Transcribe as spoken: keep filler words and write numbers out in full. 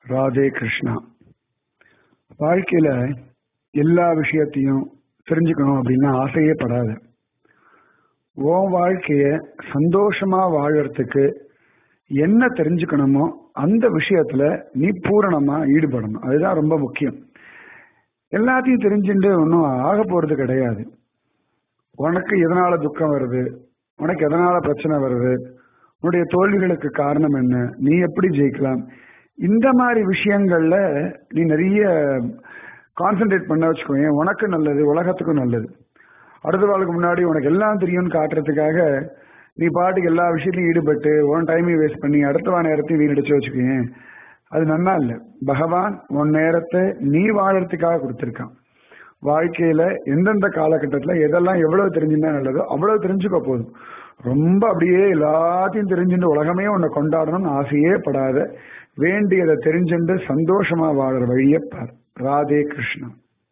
ராதே கிருஷ்ணா. வாழ்க்கையில எல்லா விஷயத்தையும் தெரிஞ்சுக்கணும் அப்படின்னு ஆசையே படாத. உன் வாழ்க்கைய சந்தோஷமா வாழறதுக்கு என்ன தெரிஞ்சுக்கணுமோ அந்த விஷயத்துல நீ பூரணமா ஈடுபடணும். அதுதான் ரொம்ப முக்கியம். எல்லாத்தையும் தெரிஞ்சுட்டு ஒன்றும் ஆக போறது கிடையாது. உனக்கு எதனால துக்கம் வருது, உனக்கு எதனால பிரச்சனை வருது, உன்னுடைய தோல்விகளுக்கு காரணம் என்ன, நீ எப்படி ஜெயிக்கலாம், இந்த மாதிரி விஷயங்கள்ல நீ நிறைய கான்சென்ட்ரேட் பண்ண வச்சுக்கோங்க. உனக்கு நல்லது, உலகத்துக்கும் நல்லது. அடுத்த வாழ்க்கை முன்னாடி உனக்கு எல்லாம் தெரியும்னு காட்டுறதுக்காக நீ பாட்டுக்கு எல்லா விஷயத்தையும் ஈடுபட்டு உன் டைமையும் வேஸ்ட் பண்ணி அடுத்த நேரத்தையும் வீணடிச்சு வச்சுக்கோங்க. அது நன்னா இல்லை. பகவான் உன் நேரத்தை நீ வாழறதுக்காக கொடுத்துருக்கான். வாழ்க்கையில எந்தெந்த காலகட்டத்துல எதெல்லாம் எவ்வளவு தெரிஞ்சுன்னா நல்லதோ அவ்வளவு தெரிஞ்சுக்க போதும். ரொம்ப அப்படியே எல்லாத்தையும் தெரிஞ்சுட்டு உலகமே உன்னை கொண்டாடணும்னு ஆசையே படாத. வேண்டியதை தெரிஞ்சுட்டு சந்தோஷமா வாழற வழியை பார். ராதே கிருஷ்ணா.